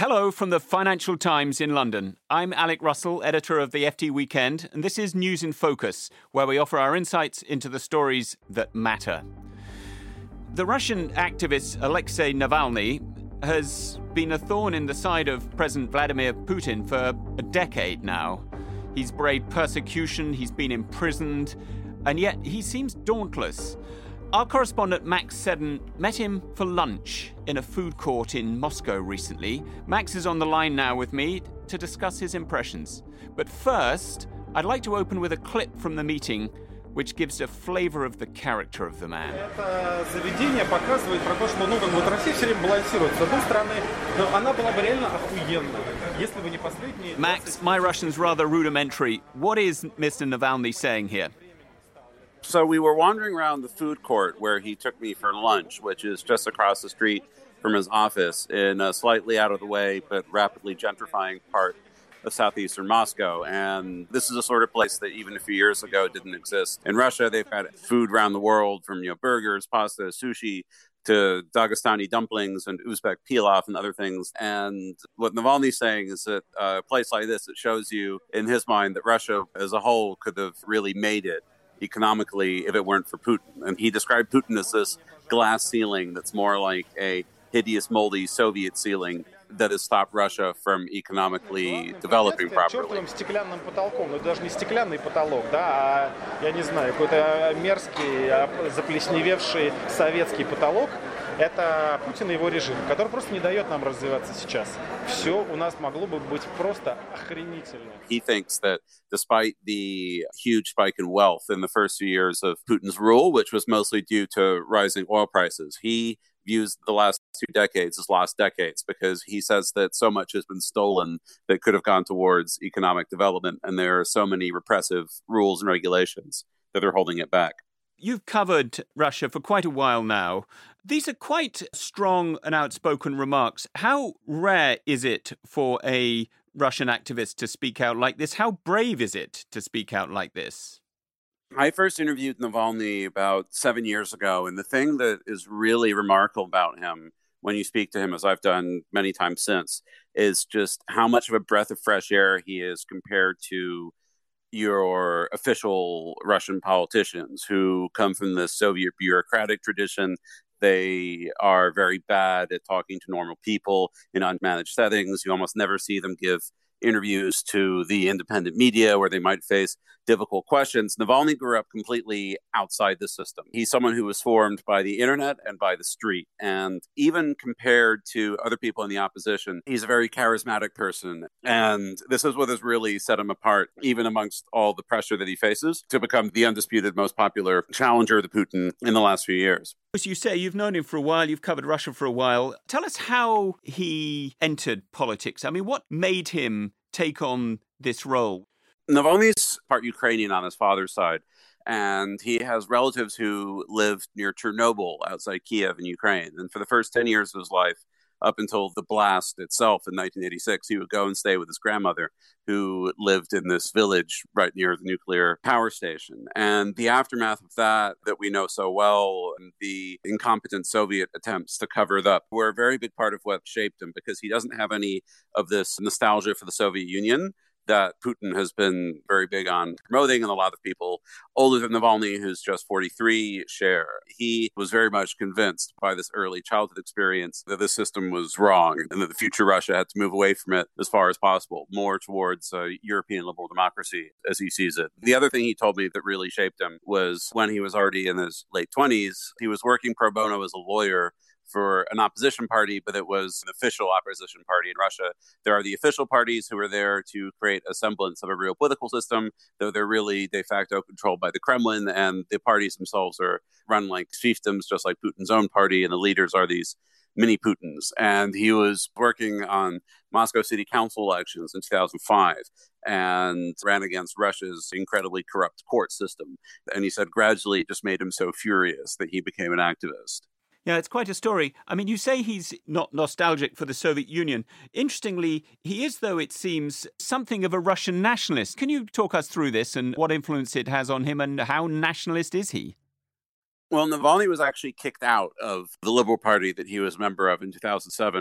Hello from the Financial Times in London. I'm Alec Russell, editor of the FT Weekend, and this is News in Focus, where we offer our insights into the stories that matter. The Russian activist Alexei Navalny has been a thorn in the side of President Vladimir Putin for a decade now. He's braved persecution, he's been imprisoned, and yet he seems dauntless. Our correspondent Max Seddon met him for lunch in a food court in Moscow recently. Max is on the line now with me to discuss his impressions. But first, I'd like to open with a clip from the meeting which gives a flavor of the character of the man. Это заведение показывает про то, что, вот Россия все время балансирует. С одной стороны, она была бы реально охуенна, если бы не последние... Max, my Russian's rather rudimentary. What is Mr. Navalny saying here? So we were wandering around the food court where he took me for lunch, which is just across the street from his office in a slightly out of the way but rapidly gentrifying part of southeastern Moscow. And this is a sort of place that even a few years ago didn't exist. In Russia, they've got food around the world from burgers, pasta, sushi, to Dagestani dumplings and Uzbek pilaf and other things. And what Navalny's saying is that a place like this, it shows you, in his mind, that Russia as a whole could have really made it economically if it weren't for Putin. And he described Putin as this glass ceiling that's more like a hideous, moldy Soviet ceiling that has stopped Russia from economically developing properly. Чертовым стеклянным потолком, но даже не стеклянный потолок, да, а, я не знаю, какой-то мерзкий, заплесневевший советский потолок. Это Путин и его режим, который просто не дает нам развиваться сейчас. Все у нас могло бы быть просто охренительно. He thinks that despite the huge spike in wealth in the first few years of Putin's rule, which was mostly due to rising oil prices, he views the last 2 decades as lost decades because he says that so much has been stolen that could have gone towards economic development, and there are so many repressive rules and regulations that are holding it back. You've covered Russia for quite a while now. These are quite strong and outspoken remarks. How rare is it for a Russian activist to speak out like this? How brave is it to speak out like this? I first interviewed Navalny about 7 years ago, and the thing that is really remarkable about him when you speak to him, as I've done many times since, is just how much of a breath of fresh air he is compared to your official Russian politicians who come from the Soviet bureaucratic tradition. They are very bad at talking to normal people in unmanaged settings. You almost never see them give interviews to the independent media where they might face difficult questions. Navalny grew up completely outside the system. He's someone who was formed by the internet and by the street. And even compared to other people in the opposition, he's a very charismatic person. And this is what has really set him apart, even amongst all the pressure that he faces, to become the undisputed most popular challenger to Putin in the last few years. As you say, you've known him for a while, you've covered Russia for a while. Tell us how he entered politics. I mean, what made him take on this role? Navalny's part Ukrainian on his father's side, and he has relatives who lived near Chernobyl outside Kiev in Ukraine. And for the first 10 years of his life, up until the blast itself in 1986, he would go and stay with his grandmother, who lived in this village right near the nuclear power station. And the aftermath of that we know so well, and the incompetent Soviet attempts to cover it up, were a very big part of what shaped him, because he doesn't have any of this nostalgia for the Soviet Union that Putin has been very big on promoting, and a lot of people older than Navalny, who's just 43, share. He was very much convinced by this early childhood experience that this system was wrong and that the future Russia had to move away from it as far as possible, more towards European liberal democracy as he sees it. The other thing he told me that really shaped him was when he was already in his late 20s, he was working pro bono as a lawyer for an opposition party, but it was an official opposition party in Russia. There are the official parties who are there to create a semblance of a real political system, though they're really de facto controlled by the Kremlin, and the parties themselves are run like fiefdoms, just like Putin's own party, and the leaders are these mini Putins. And he was working on Moscow City Council elections in 2005 and ran against Russia's incredibly corrupt court system. And he said gradually it just made him so furious that he became an activist. Yeah, it's quite a story. I mean, you say he's not nostalgic for the Soviet Union. Interestingly, he is, though, it seems, something of a Russian nationalist. Can you talk us through this and what influence it has on him, and how nationalist is he? Well, Navalny was actually kicked out of the Liberal Party that he was a member of in 2007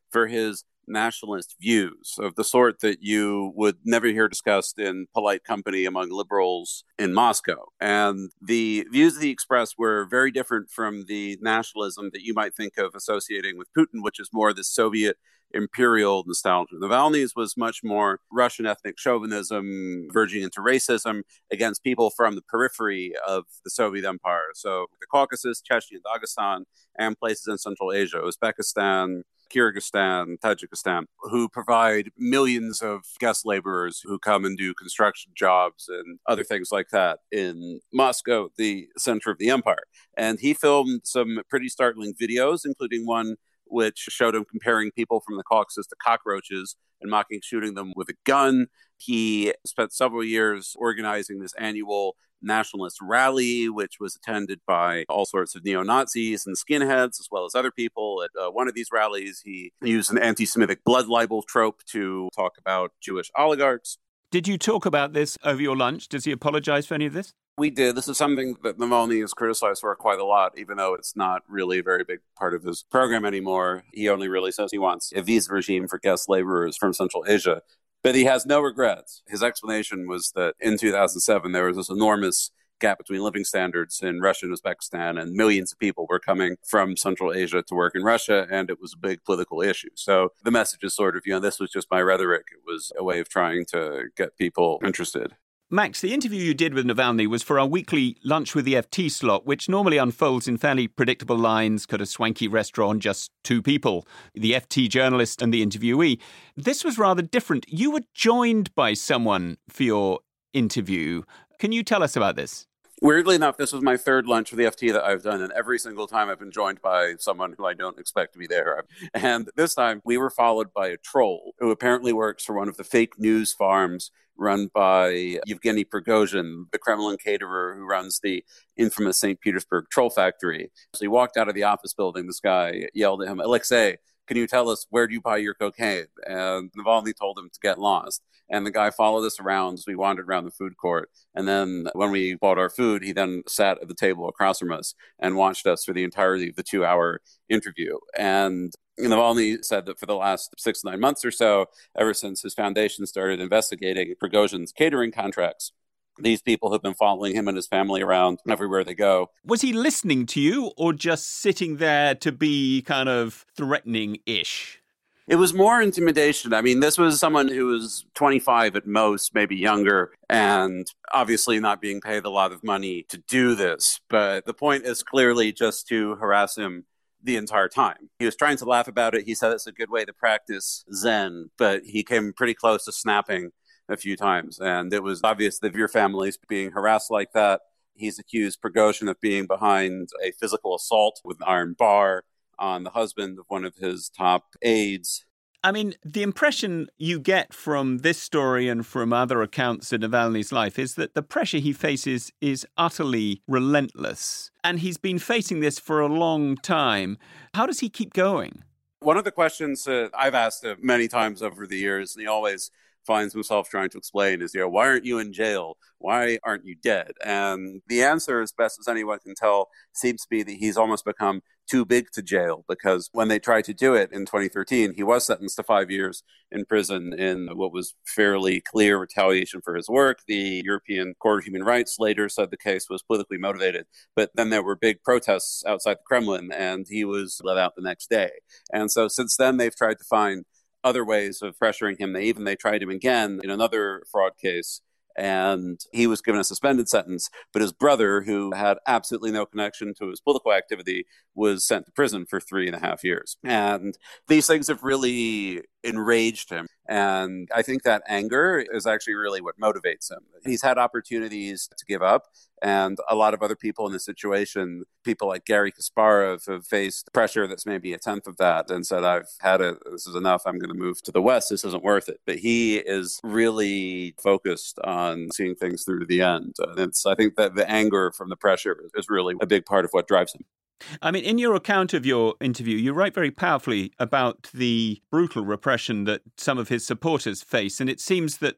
for his nationalist views of the sort that you would never hear discussed in polite company among liberals in Moscow. And the views that he expressed were very different from the nationalism that you might think of associating with Putin, which is more the Soviet imperial nostalgia. Navalny's was much more Russian ethnic chauvinism, verging into racism against people from the periphery of the Soviet Empire. So the Caucasus, Chechnya, Dagestan, and places in Central Asia, Uzbekistan, Kyrgyzstan, Tajikistan, who provide millions of guest laborers who come and do construction jobs and other things like that in Moscow, the center of the empire. And he filmed some pretty startling videos, including one which showed him comparing people from the Caucasus to cockroaches and mocking shooting them with a gun. He spent several years organizing this annual nationalist rally, which was attended by all sorts of neo-Nazis and skinheads, as well as other people. At one of these rallies, he used an anti-Semitic blood libel trope to talk about Jewish oligarchs. Did you talk about this over your lunch? Does he apologize for any of this? We did. This is something that Navalny is criticized for quite a lot, even though it's not really a very big part of his program anymore. He only really says he wants a visa regime for guest laborers from Central Asia. But he has no regrets. His explanation was that in 2007, there was this enormous gap between living standards in Russia and Uzbekistan, and millions of people were coming from Central Asia to work in Russia, and it was a big political issue. So the message is sort of, this was just my rhetoric. It was a way of trying to get people interested. Max, the interview you did with Navalny was for our weekly Lunch with the FT slot, which normally unfolds in fairly predictable lines, kind of swanky restaurant, just two people, the FT journalist and the interviewee. This was rather different. You were joined by someone for your interview. Can you tell us about this? Weirdly enough, this was my third lunch with the FT that I've done, and every single time I've been joined by someone who I don't expect to be there. And this time, we were followed by a troll who apparently works for one of the fake news farms run by Yevgeny Prigozhin, the Kremlin caterer who runs the infamous St. Petersburg troll factory. So he walked out of the office building. This guy yelled at him, "Alexei, can you tell us, where do you buy your cocaine?" And Navalny told him to get lost. And the guy followed us around as we wandered around the food court. And then when we bought our food, he then sat at the table across from us and watched us for the entirety of the 2-hour interview. And Navalny said that for the last 6 to 9 months or so, ever since his foundation started investigating Prigozhin's catering contracts, these people have been following him and his family around everywhere they go. Was he listening to you or just sitting there to be kind of threatening-ish? It was more intimidation. I mean, this was someone who was 25 at most, maybe younger, and obviously not being paid a lot of money to do this. But the point is clearly just to harass him the entire time. He was trying to laugh about it. He said it's a good way to practice Zen, but he came pretty close to snapping a few times. And it was obvious that if your family's being harassed like that, he's accused Prigozhin of being behind a physical assault with an iron bar on the husband of one of his top aides. I mean, the impression you get from this story and from other accounts of Navalny's life is that the pressure he faces is utterly relentless. And he's been facing this for a long time. How does he keep going? One of the questions that I've asked him many times over the years, and he always finds himself trying to explain, is, why aren't you in jail? Why aren't you dead? And the answer, as best as anyone can tell, seems to be that he's almost become too big to jail, because when they tried to do it in 2013, he was sentenced to 5 years in prison in what was fairly clear retaliation for his work. The European Court of Human Rights later said the case was politically motivated, but then there were big protests outside the Kremlin, and he was let out the next day. And so since then, they've tried to find other ways of pressuring him. They tried him again in another fraud case, and he was given a suspended sentence, but his brother, who had absolutely no connection to his political activity, was sent to prison for 3.5 years. And these things have really enraged him. And I think that anger is actually really what motivates him. He's had opportunities to give up, and a lot of other people in this situation, people like Garry Kasparov, have faced pressure that's maybe a tenth of that and said, I've had it, this is enough, I'm going to move to the West, this isn't worth it. But he is really focused on seeing things through to the end. And I think that the anger from the pressure is really a big part of what drives him. I mean, in your account of your interview, you write very powerfully about the brutal repression that some of his supporters face. And it seems that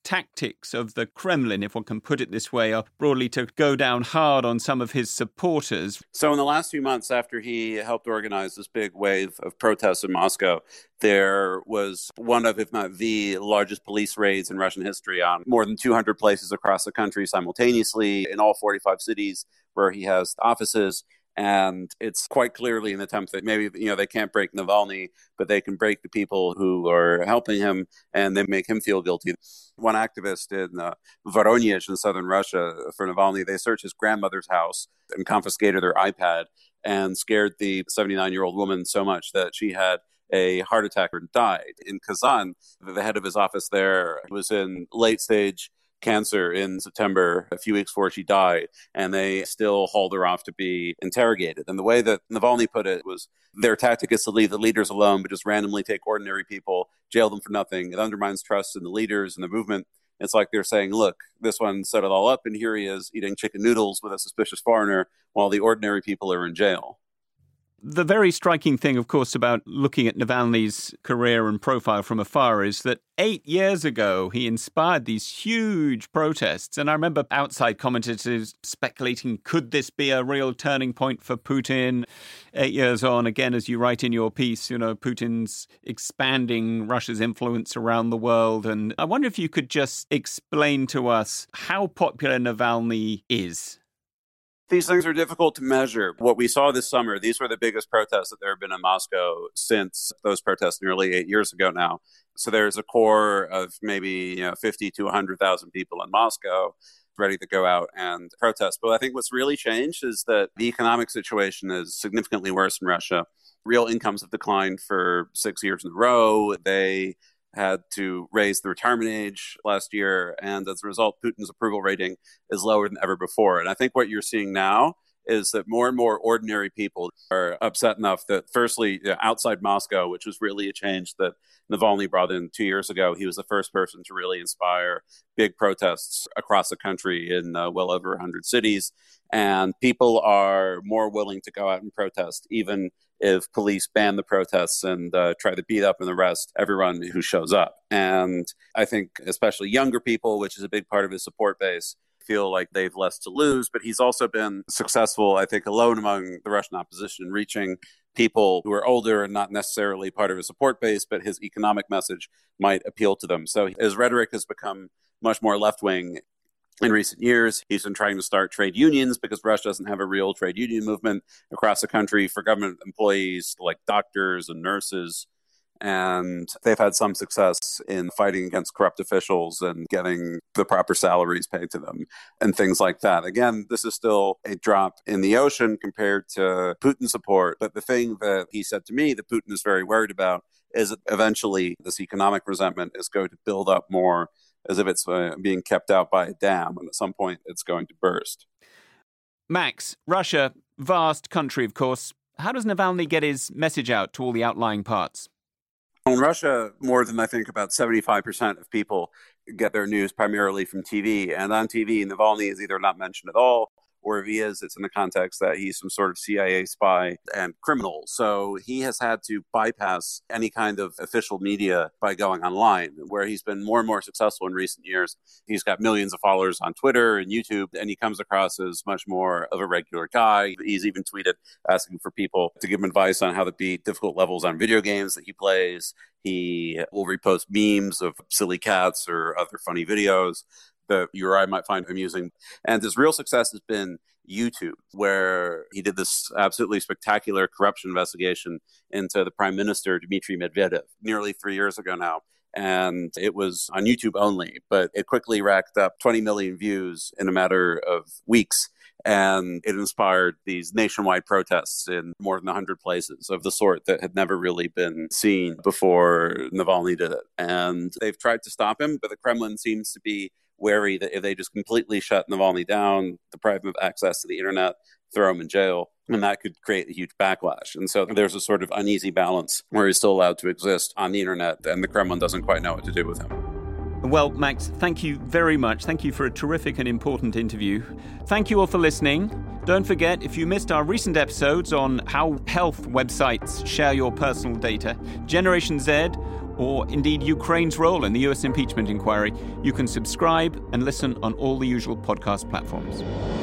tactics of the Kremlin, if one can put it this way, are broadly to go down hard on some of his supporters. So in the last few months after he helped organize this big wave of protests in Moscow, there was one of, if not the largest police raids in Russian history on more than 200 places across the country simultaneously in all 45 cities where he has offices. And it's quite clearly an attempt that maybe, they can't break Navalny, but they can break the people who are helping him and they make him feel guilty. One activist in Voronezh in southern Russia for Navalny, they searched his grandmother's house and confiscated her iPad and scared the 79-year-old woman so much that she had a heart attack and died. In Kazan, the head of his office there was in late stage cancer in September, a few weeks before she died, and they still hauled her off to be interrogated. And the way that Navalny put it was their tactic is to leave the leaders alone, but just randomly take ordinary people, jail them for nothing. It undermines trust in the leaders and the movement. It's like they're saying, look, this one set it all up, and here he is eating chicken noodles with a suspicious foreigner while the ordinary people are in jail. The very striking thing, of course, about looking at Navalny's career and profile from afar is that 8 years ago, he inspired these huge protests. And I remember outside commentators speculating, could this be a real turning point for Putin? 8 years on, again, as you write in your piece, Putin's expanding Russia's influence around the world. And I wonder if you could just explain to us how popular Navalny is. These things are difficult to measure. What we saw this summer, these were the biggest protests that there have been in Moscow since those protests nearly 8 years ago now. So there's a core of maybe 50 to 100,000 people in Moscow ready to go out and protest. But I think what's really changed is that the economic situation is significantly worse in Russia. Real incomes have declined for 6 years in a row. They had to raise the retirement age last year. And as a result, Putin's approval rating is lower than ever before. And I think what you're seeing now is that more and more ordinary people are upset enough that, firstly, outside Moscow, which was really a change that Navalny brought in 2 years ago, he was the first person to really inspire big protests across the country in well over 100 cities. And people are more willing to go out and protest, even if police ban the protests and try to beat up and arrest everyone who shows up. And I think especially younger people, which is a big part of his support base, feel like they've less to lose. But he's also been successful, I think, alone among the Russian opposition in reaching people who are older and not necessarily part of his support base, but his economic message might appeal to them. So his rhetoric has become much more left-wing in recent years. He's been trying to start trade unions because Russia doesn't have a real trade union movement across the country for government employees like doctors and nurses. And they've had some success in fighting against corrupt officials and getting the proper salaries paid to them and things like that. Again, this is still a drop in the ocean compared to Putin's support. But the thing that he said to me that Putin is very worried about is that eventually this economic resentment is going to build up more as if it's being kept out by a dam, and at some point it's going to burst. Max, Russia, vast country, of course. How does Navalny get his message out to all the outlying parts? In Russia, more than I think about 75% of people get their news primarily from TV. And on TV, Navalny is either not mentioned at all, or if he is, it's in the context that he's some sort of CIA spy and criminal. So he has had to bypass any kind of official media by going online, where he's been more and more successful in recent years. He's got millions of followers on Twitter and YouTube, and he comes across as much more of a regular guy. He's even tweeted asking for people to give him advice on how to beat difficult levels on video games that he plays. He will repost memes of silly cats or other funny videos that you or I might find amusing. And his real success has been YouTube, where he did this absolutely spectacular corruption investigation into the Prime Minister, Dmitry Medvedev, nearly 3 years ago now. And it was on YouTube only, but it quickly racked up 20 million views in a matter of weeks. And it inspired these nationwide protests in more than 100 places of the sort that had never really been seen before Navalny did it. And they've tried to stop him, but the Kremlin seems to be wary that if they just completely shut Navalny down, deprive him of access to the internet, throw him in jail, and that could create a huge backlash. And so there's a sort of uneasy balance where he's still allowed to exist on the internet, and the Kremlin doesn't quite know what to do with him. Well, Max, thank you very much. Thank you for a terrific and important interview. Thank you all for listening. Don't forget, if you missed our recent episodes on how health websites share your personal data, Generation Z or indeed Ukraine's role in the US impeachment inquiry, you can subscribe and listen on all the usual podcast platforms.